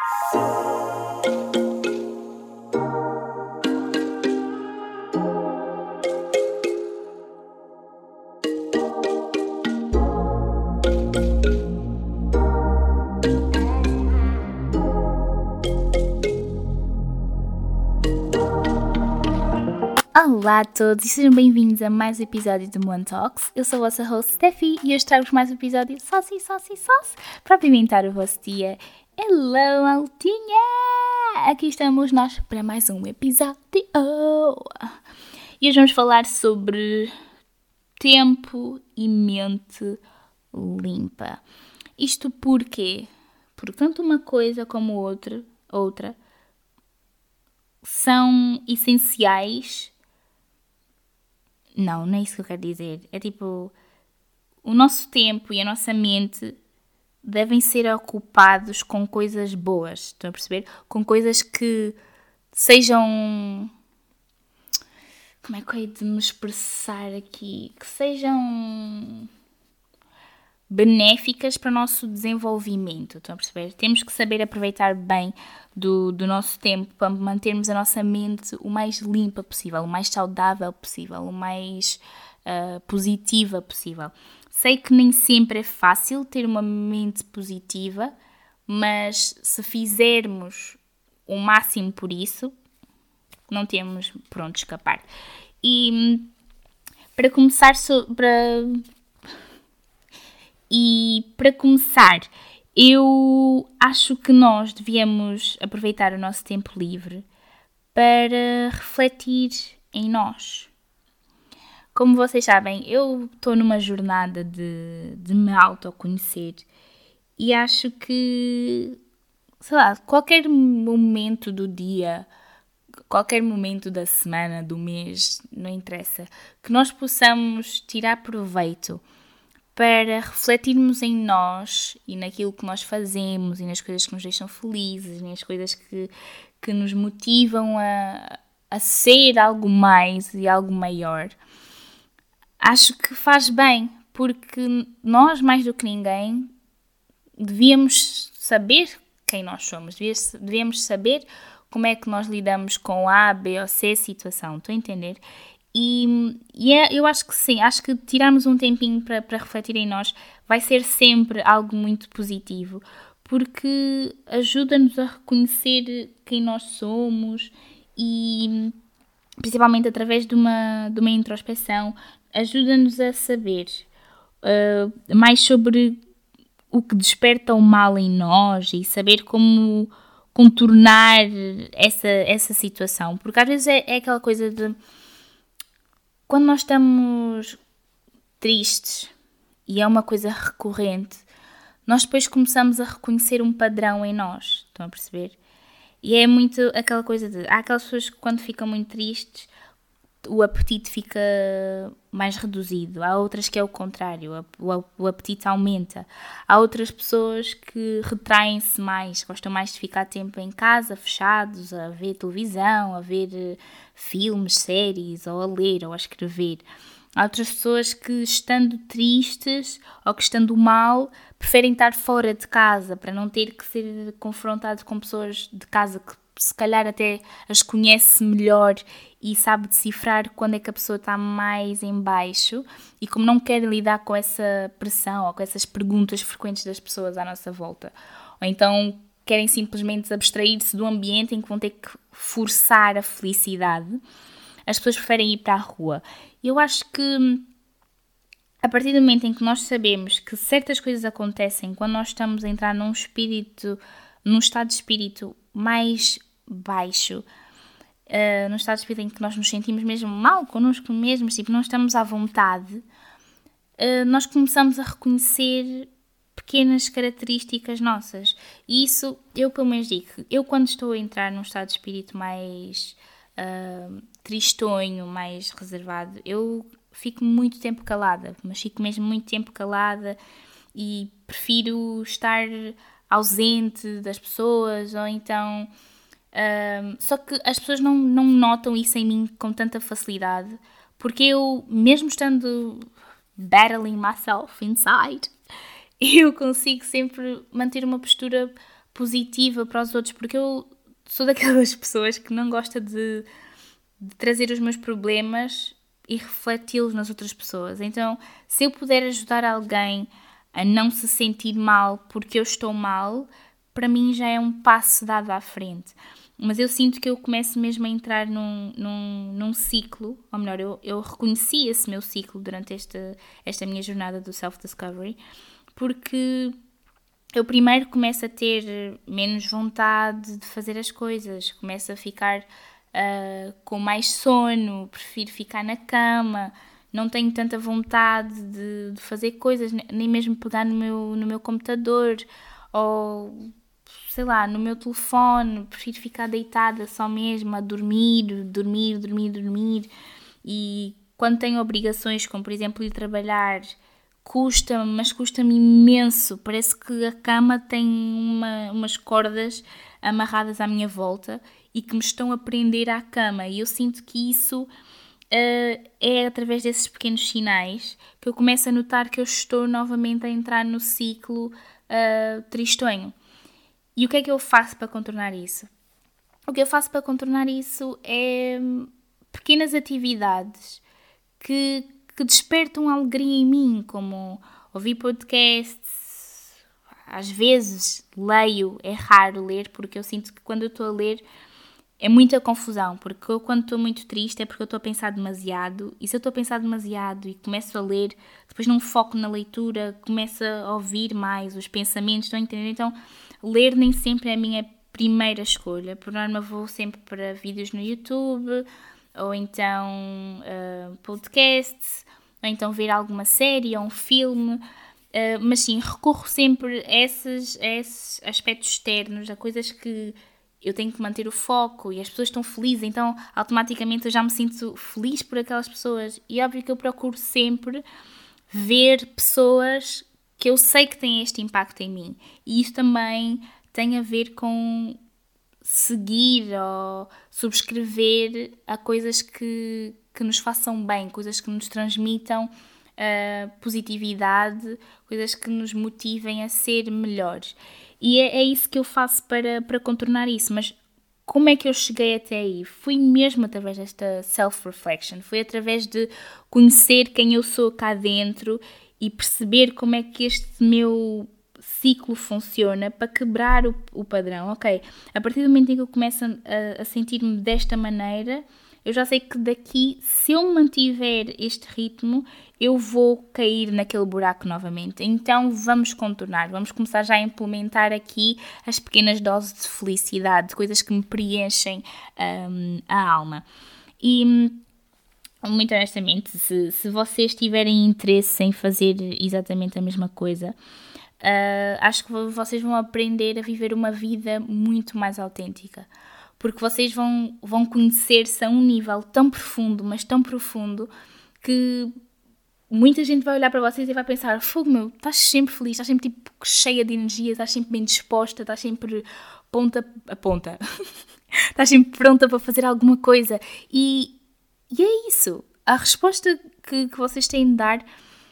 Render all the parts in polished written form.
Olá a todos e sejam bem-vindos a mais um episódio do One Talks. Eu sou a vossa host Steffi e hoje trago-vos mais um episódio sauce para apimentar o vosso dia. Hello, maltinha! Aqui estamos nós para mais um episódio. E hoje vamos falar sobre tempo e mente limpa. Isto porquê? Porque tanto uma coisa como outra são essenciais. Não é isso que eu quero dizer. É tipo, o nosso tempo e a nossa mente devem ser ocupados com coisas boas, estão a perceber? Com coisas que sejam... Como é que eu hei de me expressar aqui? Que sejam benéficas para o nosso desenvolvimento, estão a perceber? Temos que saber aproveitar bem do nosso tempo para mantermos a nossa mente o mais limpa possível, o mais saudável possível, o mais positiva possível. Sei que nem sempre é fácil ter uma mente positiva, mas se fizermos o máximo por isso, não temos por onde escapar. E para começar, eu acho que nós devíamos aproveitar o nosso tempo livre para refletir em nós. Como vocês sabem, eu estou numa jornada de me autoconhecer e acho que, sei lá, qualquer momento do dia, qualquer momento da semana, do mês, não interessa, que nós possamos tirar proveito para refletirmos em nós e naquilo que nós fazemos e nas coisas que nos deixam felizes, nas coisas que nos motivam a ser algo mais e algo maior. Acho que faz bem, porque nós, mais do que ninguém, devíamos saber quem nós somos, devíamos saber como é que nós lidamos com A, B ou C situação, estou a entender? Eu acho que sim, acho que tirarmos um tempinho para refletir em nós vai ser sempre algo muito positivo, porque ajuda-nos a reconhecer quem nós somos e, principalmente através de uma introspeção, ajuda-nos a saber mais sobre o que desperta o mal em nós e saber como contornar essa situação, porque às vezes é aquela coisa de... Quando nós estamos tristes, e é uma coisa recorrente, nós depois começamos a reconhecer um padrão em nós, estão a perceber? E é muito aquela coisa de... Há aquelas pessoas que quando ficam muito tristes, o apetite fica mais reduzido. Há outras que é o contrário, o apetite aumenta. Há outras pessoas que retraem-se mais, gostam mais de ficar tempo em casa, fechados, a ver televisão, a ver filmes, séries, ou a ler, ou a escrever. Há outras pessoas que, estando tristes ou que estando mal, preferem estar fora de casa para não ter que ser confrontado com pessoas de casa que se calhar até as conhece melhor e sabe decifrar quando é que a pessoa está mais em baixo, e como não quer lidar com essa pressão ou com essas perguntas frequentes das pessoas à nossa volta, ou então querem simplesmente abstrair-se do ambiente em que vão ter que forçar a felicidade, as pessoas preferem ir para a rua. Eu acho que a partir do momento em que nós sabemos que certas coisas acontecem quando nós estamos a entrar num estado de espírito mais baixo, num estado de espírito em que nós nos sentimos mesmo mal connosco mesmos, tipo, não estamos à vontade, nós começamos a reconhecer pequenas características nossas. E isso, eu pelo menos digo, eu quando estou a entrar num estado de espírito mais tristonho, mais reservado, eu fico muito tempo calada, mas fico mesmo muito tempo calada e prefiro estar ausente das pessoas, ou então... só que as pessoas não notam isso em mim com tanta facilidade, porque eu, mesmo estando battling myself inside, eu consigo sempre manter uma postura positiva para os outros, porque eu sou daquelas pessoas que não gosta de trazer os meus problemas e refleti-los nas outras pessoas. Então, se eu puder ajudar alguém a não se sentir mal porque eu estou mal, para mim já é um passo dado à frente. Mas eu sinto que eu começo mesmo a entrar num ciclo, ou melhor, eu reconheci esse meu ciclo durante esta minha jornada do self-discovery, porque eu primeiro começo a ter menos vontade de fazer as coisas, começo a ficar com mais sono, prefiro ficar na cama, não tenho tanta vontade de fazer coisas, nem mesmo pegar no meu computador ou, sei lá, no meu telefone, prefiro ficar deitada só mesmo a dormir. E quando tenho obrigações, como por exemplo ir trabalhar, custa-me imenso. Parece que a cama tem umas cordas amarradas à minha volta e que me estão a prender à cama. E eu sinto que isso é através desses pequenos sinais que eu começo a notar que eu estou novamente a entrar no ciclo tristonho. E o que é que eu faço para contornar isso? O que eu faço para contornar isso é pequenas atividades que despertam alegria em mim, como ouvir podcasts. Às vezes leio, é raro ler, porque eu sinto que quando eu estou a ler é muita confusão, porque eu quando estou muito triste é porque eu estou a pensar demasiado, e se eu estou a pensar demasiado e começo a ler, depois não foco na leitura, começo a ouvir mais os pensamentos, estão a entender? Então, ler nem sempre é a minha primeira escolha. Por norma vou sempre para vídeos no YouTube, ou então podcasts, ou então ver alguma série ou um filme, mas sim, recorro sempre a esses aspectos externos, a coisas que eu tenho que manter o foco e as pessoas estão felizes, então automaticamente eu já me sinto feliz por aquelas pessoas. E é óbvio que eu procuro sempre ver pessoas que eu sei que têm este impacto em mim. E isso também tem a ver com seguir ou subscrever a coisas que nos façam bem, coisas que nos transmitam positividade, coisas que nos motivem a ser melhores. E é isso que eu faço para contornar isso. Mas como é que eu cheguei até aí? Fui mesmo através desta self-reflection. Foi através de conhecer quem eu sou cá dentro e perceber como é que este meu ciclo funciona para quebrar o padrão. Ok, a partir do momento em que eu começo a sentir-me desta maneira, eu já sei que daqui, se eu mantiver este ritmo, eu vou cair naquele buraco novamente. Então vamos contornar, vamos começar já a implementar aqui as pequenas doses de felicidade, coisas que me preenchem a alma. E muito honestamente, se vocês tiverem interesse em fazer exatamente a mesma coisa, acho que vocês vão aprender a viver uma vida muito mais autêntica. Porque vocês vão conhecer-se a um nível tão profundo, mas tão profundo, que muita gente vai olhar para vocês e vai pensar: fogo meu, estás sempre feliz, estás sempre tipo cheia de energia, estás sempre bem disposta, estás sempre ponta a ponta. Estás sempre pronta para fazer alguma coisa. E é isso. A resposta que vocês têm de dar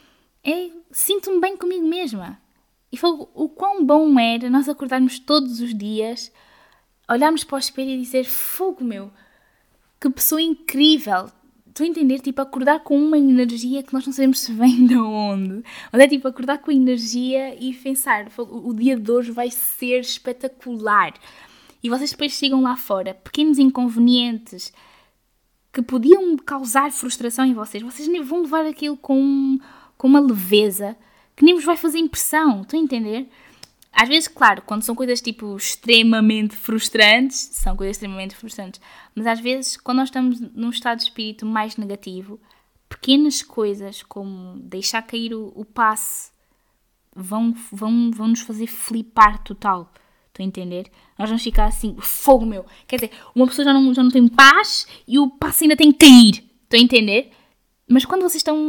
é: sinto-me bem comigo mesma. E fogo, o quão bom era nós acordarmos todos os dias, olharmos para o espelho e dizer: fogo meu, que pessoa incrível. Estou a entender? Tipo, acordar com uma energia que nós não sabemos se vem de onde. Ou é tipo, acordar com energia e pensar: o dia de hoje vai ser espetacular. E vocês depois chegam lá fora, pequenos inconvenientes que podiam causar frustração em vocês. Vocês nem vão levar aquilo com uma leveza que nem vos vai fazer impressão. Estão a entender? Às vezes, claro, quando são coisas tipo extremamente frustrantes, são coisas extremamente frustrantes, mas às vezes, quando nós estamos num estado de espírito mais negativo, pequenas coisas como deixar cair o passe vão nos fazer flipar total. Estão a entender? Nós vamos ficar assim: fogo meu. Quer dizer, uma pessoa já não tem paz e o passe ainda tem que cair. Estão a entender? Mas quando vocês estão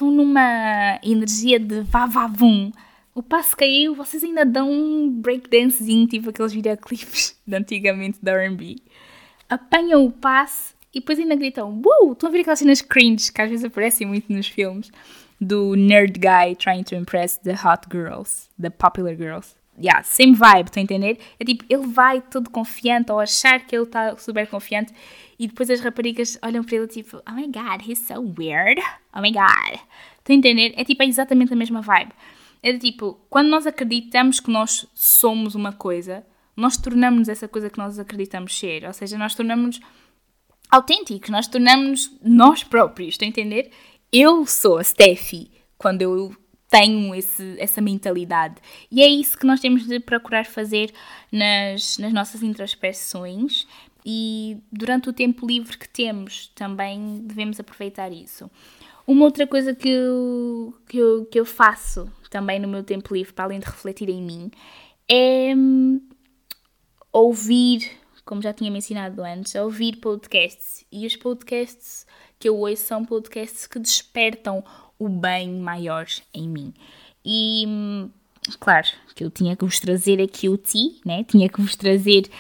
numa energia de vá-vá-vum, o passo caiu, vocês ainda dão um breakdancezinho, tipo aqueles videoclipes de antigamente da R&B. Apanham o passe e depois ainda gritam: estão a ver aquelas cenas cringe que às vezes aparecem muito nos filmes, do nerd guy trying to impress the hot girls, the popular girls. same vibe, estão a entender? É tipo, ele vai todo confiante, ou achar que ele está super confiante, e depois as raparigas olham para ele tipo, oh my god, he's so weird, oh my god. Estão a entender? É tipo, é exatamente a mesma vibe. É tipo, quando nós acreditamos que nós somos uma coisa, nós tornamos essa coisa que nós acreditamos ser, ou seja, nós tornamos autênticos, nós tornamos nós próprios, estão a entender? Eu sou a Steffi quando eu tenho essa mentalidade. E é isso que nós temos de procurar fazer nas nossas introspeções, e durante o tempo livre que temos também devemos aproveitar isso. Uma outra coisa que eu faço também no meu tempo livre, para além de refletir em mim, é ouvir, como já tinha mencionado antes, ouvir podcasts. E os podcasts que eu ouço são podcasts que despertam o bem maior em mim. E, claro, que eu tinha que vos trazer aqui o tea, né? Tinha que vos trazer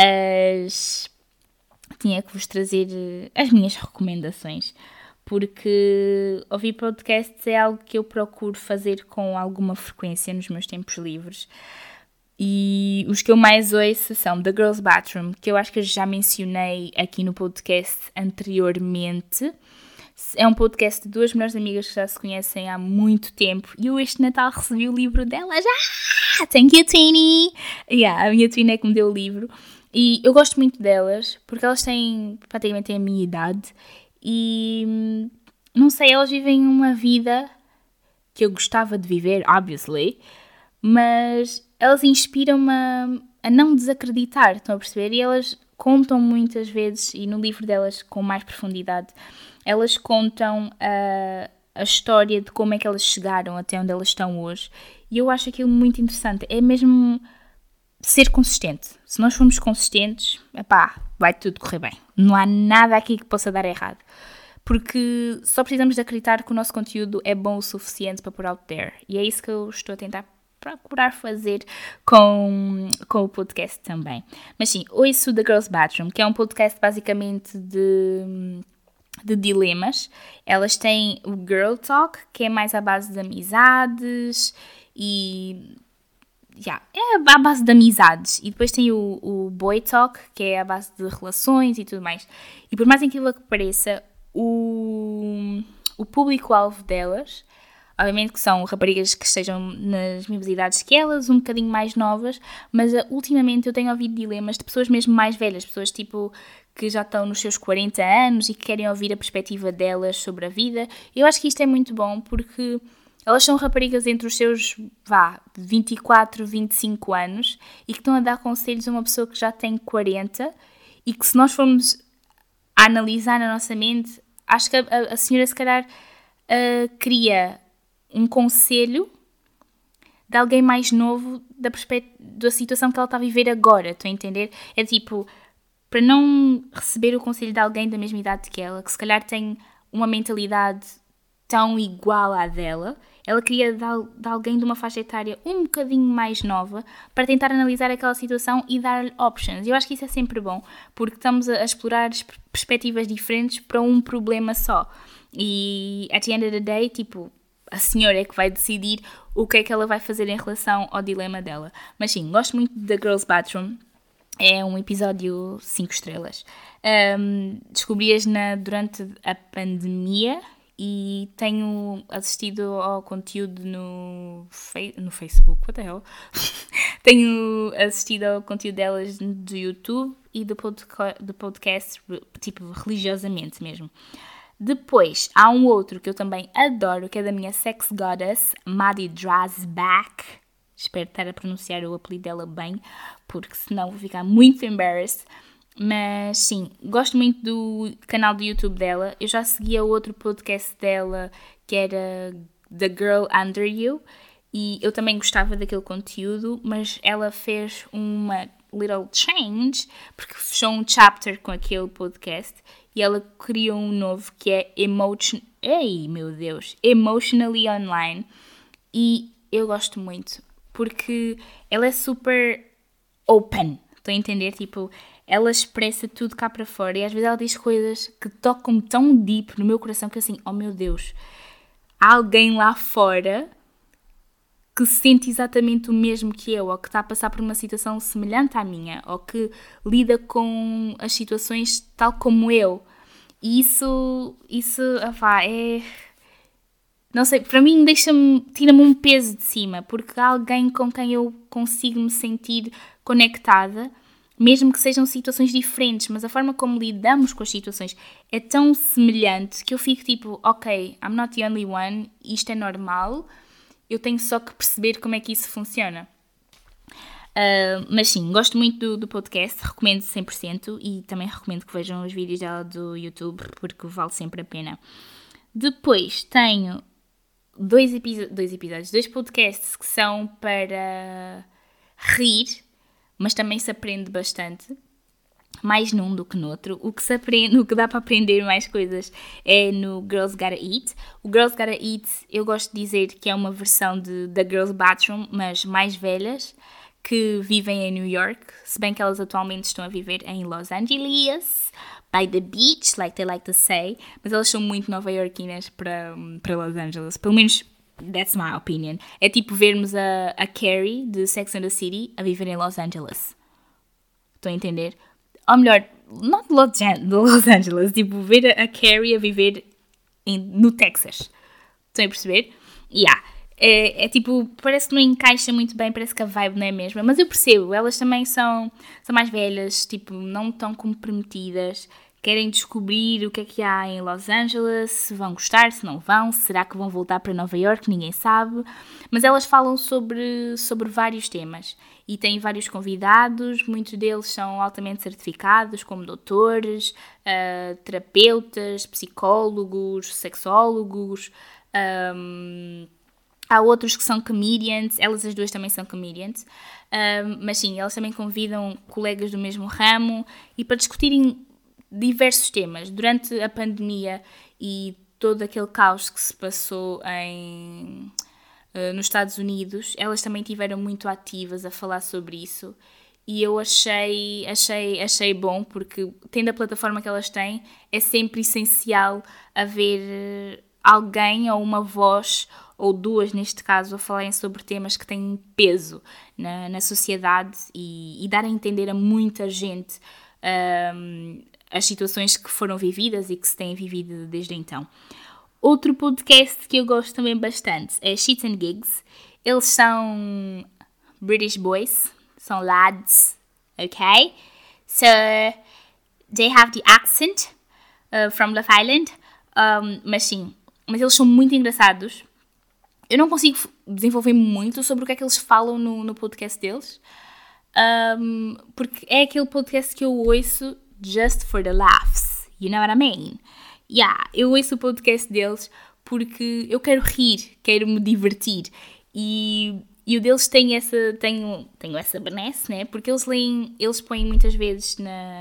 as minhas recomendações. Porque ouvir podcasts é algo que eu procuro fazer com alguma frequência nos meus tempos livres. E os que eu mais ouço são The Girls Bathroom, que eu acho que eu já mencionei aqui no podcast anteriormente. É um podcast de duas melhores amigas que já se conhecem há muito tempo. E eu este Natal recebi o livro delas. Thank you, Tini! A minha Tini é que me deu o livro. E eu gosto muito delas, porque elas têm praticamente a minha idade. E, não sei, elas vivem uma vida que eu gostava de viver, obviously. Mas elas inspiram-me a não desacreditar, estão a perceber? E elas contam muitas vezes, e no livro delas com mais profundidade, elas contam a história de como é que elas chegaram até onde elas estão hoje. E eu acho aquilo muito interessante. É mesmo ser consistente. Se nós formos consistentes, vai tudo correr bem. Não há nada aqui que possa dar errado. Porque só precisamos de acreditar que o nosso conteúdo é bom o suficiente para pôr out there. E é isso que eu estou a tentar procurar fazer com o podcast também. Mas sim, ouço The Girls Bathroom, que é um podcast basicamente de dilemas. Elas têm o Girl Talk, que é mais à base de amizades e... é à base de amizades. E depois tem o Boy Talk, que é à base de relações e tudo mais. E por mais incrível que pareça, o público-alvo delas, obviamente que são raparigas que estejam nas mesmas idades que elas, um bocadinho mais novas, mas ultimamente eu tenho ouvido dilemas de pessoas mesmo mais velhas, pessoas tipo que já estão nos seus 40 anos e que querem ouvir a perspectiva delas sobre a vida. Eu acho que isto é muito bom porque elas são raparigas entre os seus 24, 25 anos e que estão a dar conselhos a uma pessoa que já tem 40, e que se nós formos a analisar na nossa mente, acho que a senhora se calhar cria um conselho de alguém mais novo da situação que ela está a viver agora, estão a entender? É tipo, para não receber o conselho de alguém da mesma idade que ela, que se calhar tem uma mentalidade tão igual à dela, ela queria de alguém de uma faixa etária um bocadinho mais nova para tentar analisar aquela situação e dar options. Eu acho que isso é sempre bom, porque estamos a explorar perspectivas diferentes para um problema só. E at the end of the day, tipo, a senhora é que vai decidir o que é que ela vai fazer em relação ao dilema dela. Mas sim, gosto muito da Girls Bathroom. É um episódio 5 estrelas. Descobri-as durante a pandemia e tenho assistido ao conteúdo no Facebook. What the hell? Tenho assistido ao conteúdo delas do YouTube e do podcast, tipo, religiosamente mesmo. Depois, há um outro que eu também adoro, que é da minha sex goddess, Maddie Drasback. Espero estar a pronunciar o apelido dela bem, porque senão vou ficar muito embarrassed. Mas sim, gosto muito do canal do YouTube dela. Eu já seguia outro podcast dela, que era The Girl Under You, e eu também gostava daquele conteúdo, mas ela fez uma little change, porque fechou um chapter com aquele podcast, e ela criou um novo que é Emotionally Online, e eu gosto muito, porque ela é super open, estão a entender? Tipo, ela expressa tudo cá para fora, e às vezes ela diz coisas que tocam tão deep no meu coração que assim, oh meu Deus, há alguém lá fora que sente exatamente o mesmo que eu, ou que está a passar por uma situação semelhante à minha, ou que lida com as situações tal como eu. E isso é... Não sei, para mim tira-me um peso de cima, porque há alguém com quem eu consigo me sentir conectada, mesmo que sejam situações diferentes, mas a forma como lidamos com as situações é tão semelhante que eu fico tipo, ok, I'm not the only one, isto é normal, eu tenho só que perceber como é que isso funciona. Mas sim, gosto muito do podcast, recomendo 100% e também recomendo que vejam os vídeos dela do YouTube, porque vale sempre a pena. Depois tenho dois podcasts que são para rir, mas também se aprende bastante, mais num do que no outro. O que dá para aprender mais coisas é no Girls Gotta Eat. O Girls Gotta Eat, eu gosto de dizer que é uma versão da Girls Bathroom, mas mais velhas, que vivem em New York, se bem que elas atualmente estão a viver em Los Angeles, by the beach, like they like to say, mas elas são muito nova-iorquinas para Los Angeles, pelo menos that's my opinion. É tipo vermos a Carrie de Sex and the City a viver em Los Angeles. Estão a entender? Ou melhor, not Los Angeles, tipo ver a Carrie a viver no Texas. Estão a perceber? Yeah. É tipo, parece que não encaixa muito bem, parece que a vibe não é a mesma, mas eu percebo, elas também são mais velhas, tipo, não tão comprometidas, querem descobrir o que há em Los Angeles, se vão gostar, se não vão, será que vão voltar para Nova York, ninguém sabe, mas elas falam sobre vários temas e têm vários convidados, muitos deles são altamente certificados, como doutores, terapeutas, psicólogos, sexólogos, há outros que são comedians, elas as duas também são comedians, mas sim, elas também convidam colegas do mesmo ramo e para discutirem diversos temas. Durante a pandemia e todo aquele caos que se passou nos Estados Unidos, elas também estiveram muito ativas a falar sobre isso e eu achei bom, porque tendo a plataforma que elas têm, é sempre essencial haver alguém ou uma voz, ou duas neste caso, a falarem sobre temas que têm peso na sociedade e dar a entender a muita gente as situações que foram vividas e que se têm vivido desde então. Outro podcast que eu gosto também bastante é Shits and Gigs. Eles são British boys, são lads, ok? So, they have the accent from Love Island, mas eles são muito engraçados. Eu não consigo desenvolver muito sobre o que é que eles falam no podcast deles, porque é aquele podcast que eu ouço just for the laughs, you know what I mean? Yeah, eu ouço o podcast deles porque eu quero rir, quero me divertir e o deles tem essa benesse, né? Porque eles põem muitas vezes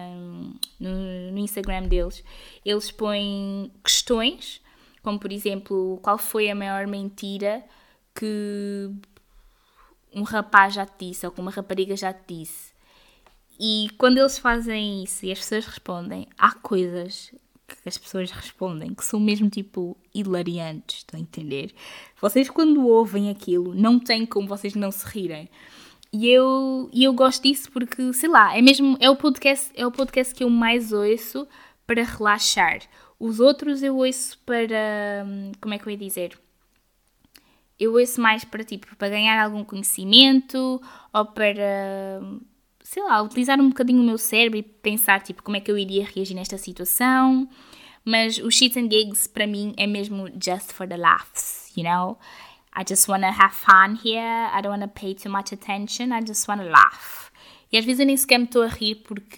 no Instagram deles, eles põem questões, como por exemplo, qual foi a maior mentira que um rapaz já te disse ou que uma rapariga já te disse. E quando eles fazem isso e as pessoas respondem, há coisas que as pessoas respondem que são mesmo tipo hilariantes, estão a entender? Vocês quando ouvem aquilo não tem como vocês não se rirem. E eu gosto disso porque, sei lá, é o podcast que eu mais ouço para relaxar. Os outros eu ouço para, como é que eu ia dizer? Eu ouço mais para ganhar algum conhecimento ou para, sei lá, utilizar um bocadinho o meu cérebro e pensar, como é que eu iria reagir nesta situação. Mas o Shits and Gigs, para mim, é mesmo just for the laughs, you know? I just wanna have fun here, I don't wanna pay too much attention, I just wanna laugh. E às vezes eu nem sequer me estou a rir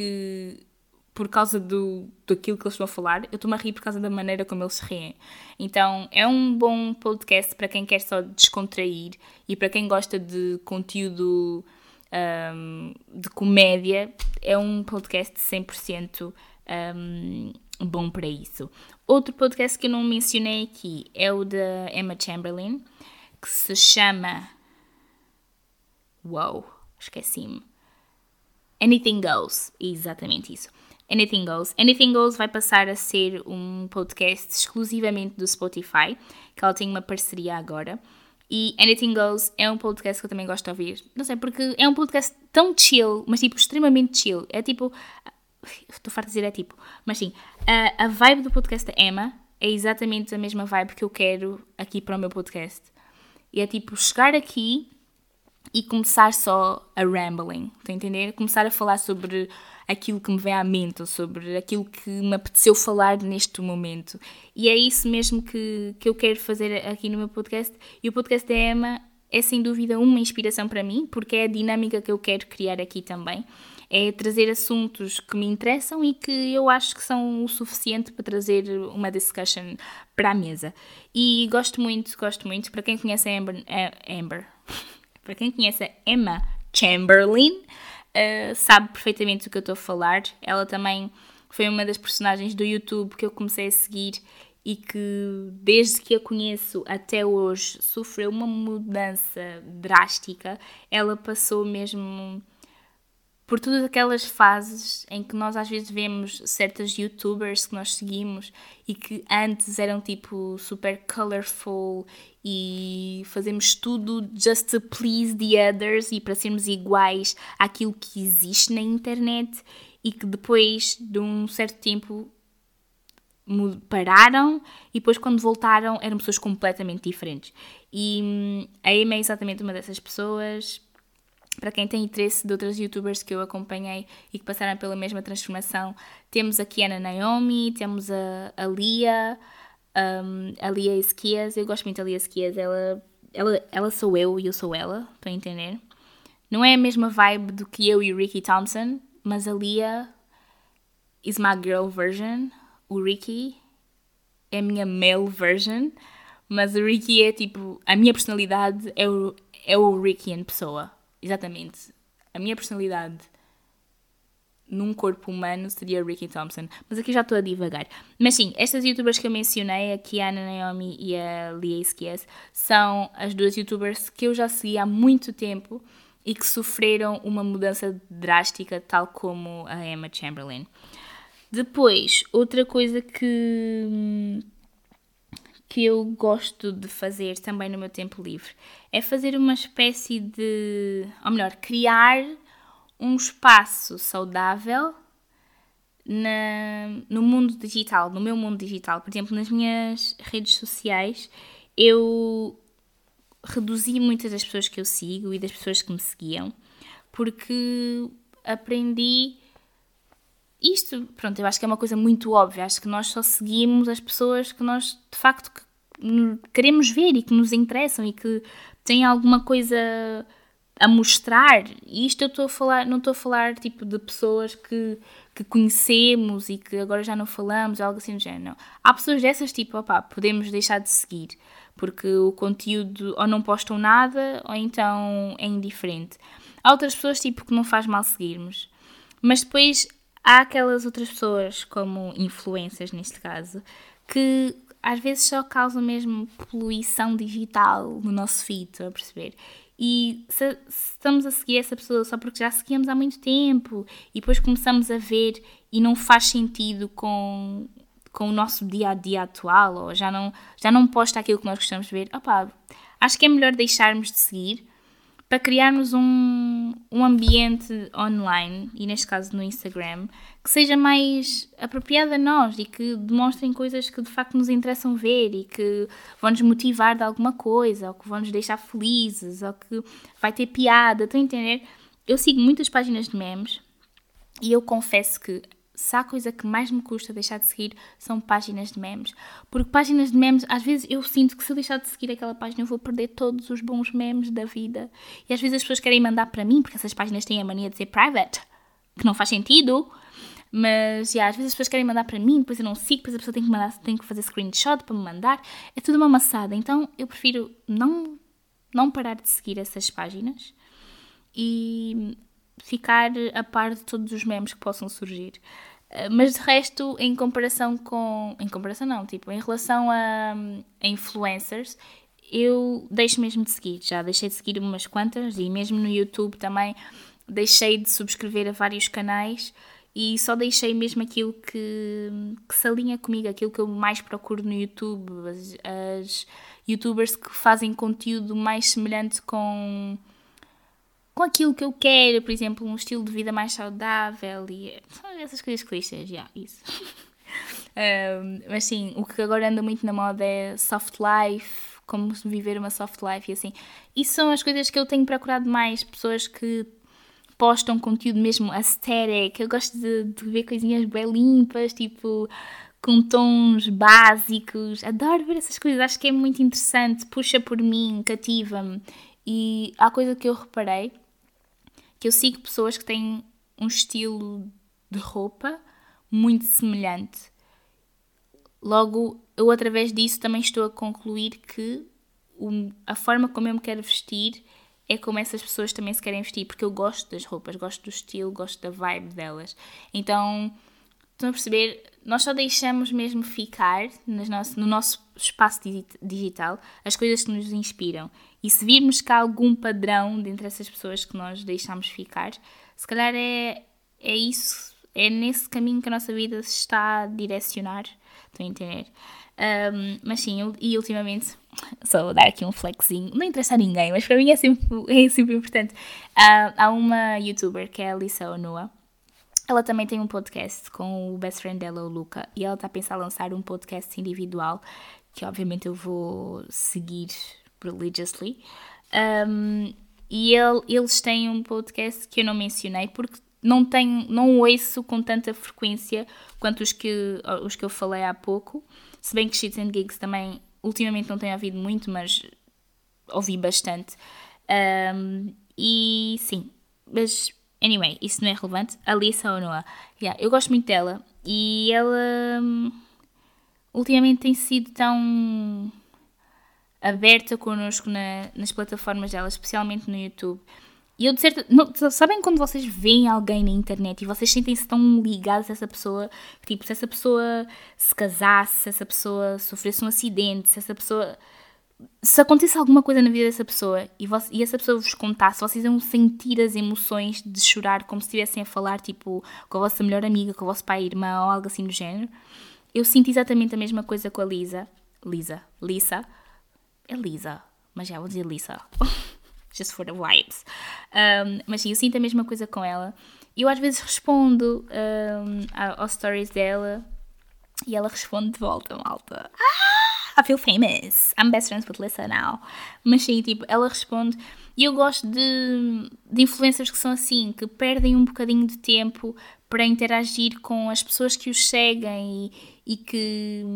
por causa daquilo que eles estão a falar, eu estou-me a rir por causa da maneira como eles se riem. Então, é um bom podcast para quem quer só descontrair e para quem gosta de conteúdo de comédia, é um podcast 100% bom para isso. Outro podcast que eu não mencionei aqui é o da Emma Chamberlain, que se chama... esqueci-me. Anything Goes. Exatamente isso. Anything Goes. Anything Goes vai passar a ser um podcast exclusivamente do Spotify, que ela tem uma parceria agora. E Anything Goes é um podcast que eu também gosto de ouvir. Não sei, porque é um podcast tão chill, mas tipo, extremamente chill. É tipo... Estou farta de dizer é tipo... Mas sim, a vibe do podcast da Emma é exatamente a mesma vibe que eu quero aqui para o meu podcast. E é tipo, chegar aqui e começar só a rambling, estão a entender? Começar a falar sobre aquilo que me vem à mente, ou sobre aquilo que me apeteceu falar neste momento. E é isso mesmo que eu quero fazer aqui no meu podcast. E o podcast da Emma é sem dúvida uma inspiração para mim, porque é a dinâmica que eu quero criar aqui também. É trazer assuntos que me interessam e que eu acho que são o suficiente para trazer uma discussion para a mesa. E gosto muito. Para quem conhece a Amber para quem conhece a Emma Chamberlain, sabe perfeitamente do que eu estou a falar. Ela também foi uma das personagens do YouTube que eu comecei a seguir e que, desde que a conheço até hoje, sofreu uma mudança drástica. Ela passou mesmo por todas aquelas fases em que nós às vezes vemos certas youtubers que nós seguimos e que antes eram tipo super colorful e fazemos tudo just to please the others e para sermos iguais àquilo que existe na internet, e que depois de um certo tempo pararam e depois quando voltaram eram pessoas completamente diferentes. E a Amy é exatamente uma dessas pessoas. Para quem tem interesse de outras youtubers que eu acompanhei e que passaram pela mesma transformação, temos a Kiana Naomi, temos a Lia, a Lia Esquias. Eu gosto muito da Lia Esquias, ela sou eu e eu sou ela, para entender. Não é a mesma vibe do que eu e o Ricky Thompson, mas a Lia is my girl version, o Ricky é a minha male version, mas o Ricky é tipo, a minha personalidade é o Ricky em pessoa. Exatamente. A minha personalidade num corpo humano seria Ricky Thompson. Mas aqui já estou a divagar. Mas sim, estas youtubers que eu mencionei, a Kiana Naomi e a Lia Esquias, são as duas youtubers que eu já segui há muito tempo e que sofreram uma mudança drástica, tal como a Emma Chamberlain. Depois, outra coisa que eu gosto de fazer também no meu tempo livre é fazer uma espécie de... Ou melhor, criar um espaço saudável no mundo digital, no meu mundo digital. Por exemplo, nas minhas redes sociais, eu reduzi muitas das pessoas que eu sigo e das pessoas que me seguiam, porque aprendi... Isto, pronto, eu acho que é uma coisa muito óbvia. Acho que nós só seguimos as pessoas que nós, de facto, queremos ver e que nos interessam e que têm alguma coisa a mostrar. E isto eu estou a falar, não estou a falar tipo de pessoas que conhecemos e que agora já não falamos, algo assim do género, não. Há pessoas dessas tipo, opá, podemos deixar de seguir, porque o conteúdo ou não postam nada ou então é indiferente. Há outras pessoas tipo que não faz mal seguirmos. Mas depois há aquelas outras pessoas, como influencers neste caso, que às vezes só causam mesmo poluição digital no nosso feed, estão a perceber? E se estamos a seguir essa pessoa só porque já seguíamos há muito tempo e depois começamos a ver e não faz sentido com o nosso dia-a-dia atual, ou já não posta aquilo que nós gostamos de ver, opá, acho que é melhor deixarmos de seguir para criarmos um ambiente online, e neste caso no Instagram, que seja mais apropriado a nós e que demonstrem coisas que de facto nos interessam ver e que vão nos motivar de alguma coisa, ou que vão nos deixar felizes, ou que vai ter piada, estão a entender? Eu sigo muitas páginas de memes e eu confesso que se há coisa que mais me custa deixar de seguir são páginas de memes. Porque páginas de memes, às vezes eu sinto que se eu deixar de seguir aquela página eu vou perder todos os bons memes da vida. E às vezes as pessoas querem mandar para mim, porque essas páginas têm a mania de ser private, que não faz sentido. Mas, às vezes as pessoas querem mandar para mim, depois eu não sigo, depois a pessoa tem que fazer screenshot para me mandar. É tudo uma maçada. Então eu prefiro não parar de seguir essas páginas e ficar a par de todos os memes que possam surgir. Mas de resto, em comparação não, tipo, em relação a influencers, eu deixo mesmo de seguir. Já deixei de seguir umas quantas e mesmo no YouTube também deixei de subscrever a vários canais e só deixei mesmo aquilo que se alinha comigo, aquilo que eu mais procuro no YouTube, as youtubers que fazem conteúdo mais semelhante com aquilo que eu quero, por exemplo, um estilo de vida mais saudável e essas coisas clichês, isso. Mas sim, o que agora anda muito na moda é soft life, como viver uma soft life e assim. Isso são as coisas que eu tenho procurado mais, pessoas que postam conteúdo mesmo aesthetic. Eu gosto de ver coisinhas bem limpas, tipo, com tons básicos. Adoro ver essas coisas, acho que é muito interessante, puxa por mim, cativa-me. E há coisa que eu reparei, que eu sigo pessoas que têm um estilo de roupa muito semelhante. Logo, eu através disso também estou a concluir que a forma como eu me quero vestir é como essas pessoas também se querem vestir, porque eu gosto das roupas, gosto do estilo, gosto da vibe delas. Então, estão a perceber? Nós só deixamos mesmo ficar no nosso espaço digital as coisas que nos inspiram. E se virmos que há algum padrão dentre essas pessoas que nós deixamos ficar, se calhar é isso, é nesse caminho que a nossa vida se está a direcionar. Estão a entender? Mas sim, e ultimamente, só vou dar aqui um flexinho, não interessa a ninguém, mas para mim é sempre importante. Há uma youtuber que é a Alyssa Onoa. Ela também tem um podcast com o best friend dela, o Luca, e ela está a pensar lançar um podcast individual, que obviamente eu vou seguir religiously. E eles têm um podcast que eu não mencionei, porque não ouço com tanta frequência quanto os que eu falei há pouco. Se bem que Shits and Gigs também, ultimamente não tenho ouvido muito, mas ouvi bastante. E sim, mas anyway, isso não é relevante. Alyssa Onoa, eu gosto muito dela. E ela ultimamente tem sido tão aberta connosco nas plataformas dela, especialmente no YouTube. E eu de certa... sabem quando vocês veem alguém na internet e vocês sentem-se tão ligados a essa pessoa, tipo, se essa pessoa se casasse, se essa pessoa sofresse um acidente, se acontecesse alguma coisa na vida dessa pessoa e essa pessoa vos contasse, vocês iam sentir as emoções de chorar como se estivessem a falar, tipo, com a vossa melhor amiga, com o vosso pai, irmã ou algo assim do género. Eu sinto exatamente a mesma coisa com a Lisa. É Lisa, mas já vou dizer Lisa. Just for the vibes. Mas sim, eu sinto a mesma coisa com ela. E eu às vezes respondo aos stories dela e ela responde de volta, malta. I feel famous. I'm best friends with Lisa now. Mas sim, tipo, ela responde. E eu gosto de influencers que são assim, que perdem um bocadinho de tempo para interagir com as pessoas que os seguem e que,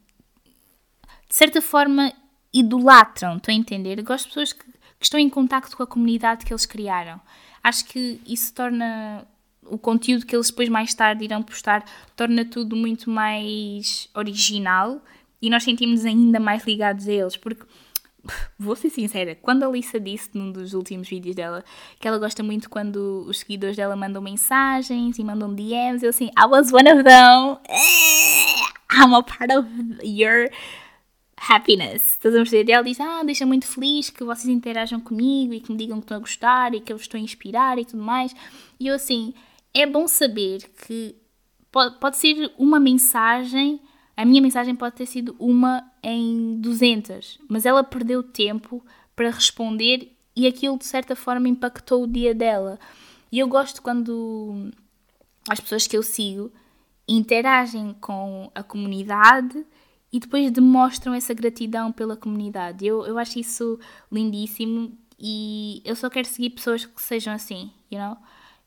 de certa forma, idolatram. Estão a entender? Eu gosto de pessoas que estão em contacto com a comunidade que eles criaram. Acho que isso torna o conteúdo que eles depois mais tarde irão postar, torna tudo muito mais original e nós sentimos-nos ainda mais ligados a eles, porque, vou ser sincera, quando a Alyssa disse num dos últimos vídeos dela que ela gosta muito quando os seguidores dela mandam mensagens e mandam DMs, eu assim, I was one of them, I'm a part of your happiness. Estás a perceber? Ela diz, deixa muito feliz que vocês interajam comigo e que me digam que estão a gostar e que eu vos estou a inspirar e tudo mais. E eu assim, é bom saber que pode ser uma mensagem, a minha mensagem pode ter sido uma em 200, mas ela perdeu tempo para responder e aquilo de certa forma impactou o dia dela. E eu gosto quando as pessoas que eu sigo interagem com a comunidade e depois demonstram essa gratidão pela comunidade. Eu acho isso lindíssimo e eu só quero seguir pessoas que sejam assim, you know?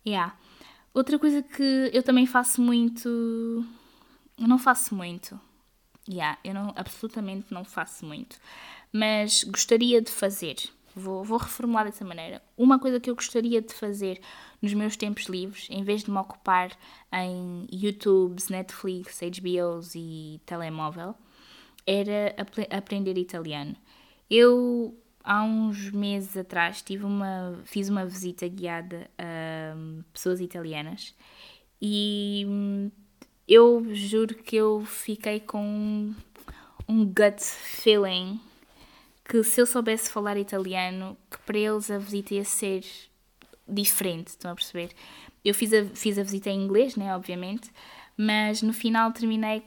Outra coisa que eu também faço muito... Eu não faço muito. Absolutamente não faço muito. Mas gostaria de fazer. Vou reformular dessa maneira. Uma coisa que eu gostaria de fazer nos meus tempos livres, em vez de me ocupar em YouTubes, Netflix, HBOs e telemóvel, era aprender italiano. Eu, há uns meses atrás, fiz uma visita guiada a pessoas italianas e eu juro que eu fiquei com um gut feeling que se eu soubesse falar italiano, que para eles a visita ia ser diferente, estão a perceber? Eu fiz a visita em inglês, né, obviamente, mas no final terminei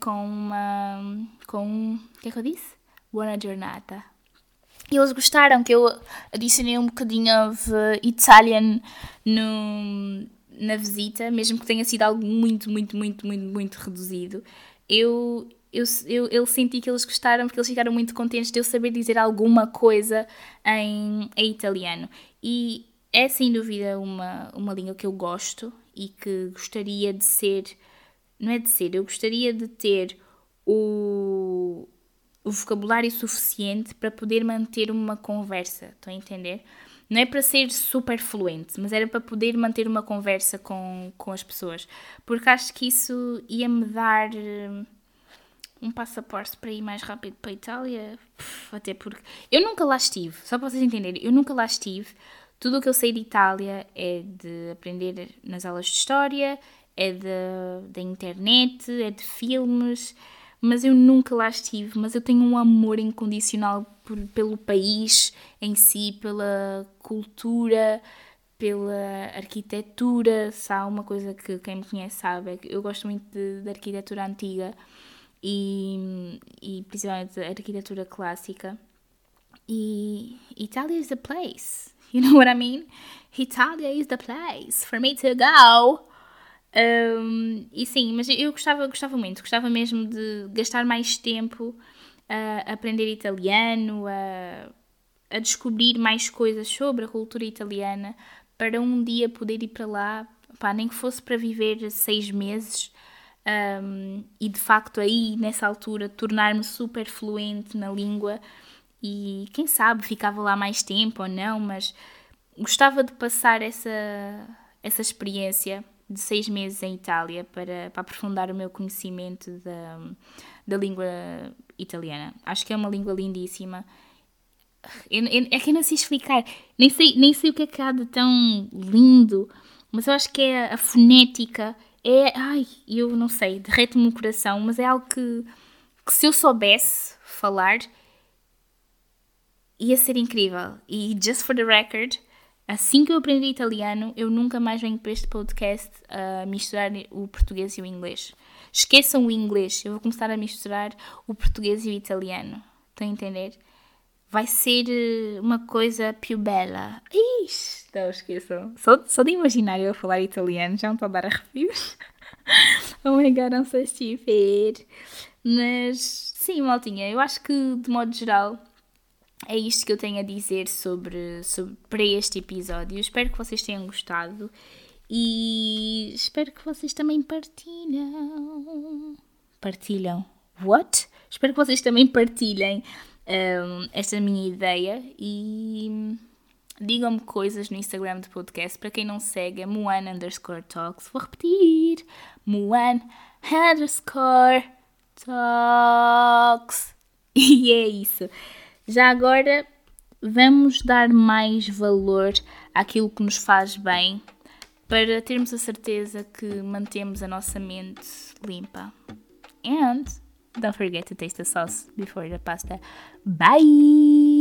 o que é que eu disse? Buona giornata. E eles gostaram que eu adicionei um bocadinho de Italian na visita, mesmo que tenha sido algo muito, muito, muito, muito, muito reduzido. Eu senti que eles gostaram, porque eles ficaram muito contentes de eu saber dizer alguma coisa em italiano. E é sem dúvida uma língua que eu gosto e que gostaria de ser, não é de ser, eu gostaria de ter o vocabulário suficiente para poder manter uma conversa, estão a entender? Não é para ser super fluente, mas era para poder manter uma conversa com as pessoas, porque acho que isso ia-me dar um passaporte para ir mais rápido para a Itália, até porque eu nunca lá estive, só para vocês entenderem, eu nunca lá estive. Tudo o que eu sei de Itália é de aprender nas aulas de história, é da internet, é de filmes, mas eu nunca lá estive. Mas eu tenho um amor incondicional pelo país em si, pela cultura, pela arquitetura. Se há uma coisa que quem me conhece sabe, é que eu gosto muito de arquitetura antiga e principalmente da arquitetura clássica. E Itália is the place. You know what I mean? Itália is the place for me to go. E sim, mas eu gostava muito. Gostava mesmo de gastar mais tempo a aprender italiano, a descobrir mais coisas sobre a cultura italiana, para um dia poder ir para lá, pá, nem que fosse para viver 6 meses. E de facto aí, nessa altura, tornar-me super fluente na língua. E quem sabe ficava lá mais tempo ou não, mas gostava de passar essa experiência de 6 meses em Itália para aprofundar o meu conhecimento da língua italiana. Acho que é uma língua lindíssima. É que eu não sei explicar, nem sei o que é que há de tão lindo, mas eu acho que é a fonética. Eu não sei, derrete-me o coração, mas é algo que se eu soubesse falar ia ser incrível. E just for the record, assim que eu aprendi italiano, eu nunca mais venho para este podcast a misturar o português e o inglês. Esqueçam o inglês, eu vou começar a misturar o português e o italiano. Estão a entender? Vai ser uma coisa più bella. Ixi, não esqueçam. Só de imaginar eu falar italiano, já não estou a dar arrepios. Oh my god, não sei se ver. Mas sim, maltinha, eu acho que de modo geral é isto que eu tenho a dizer sobre para este episódio. Eu espero que vocês tenham gostado e espero que vocês também partilham. What? Espero que vocês também partilhem esta minha ideia e digam-me coisas no Instagram do podcast. Para quem não segue, é Moan_Talks. Vou repetir: Moan_Talks. E é isso. Já agora, vamos dar mais valor àquilo que nos faz bem, para termos a certeza que mantemos a nossa mente limpa. And don't forget to taste the sauce before the pasta. Bye!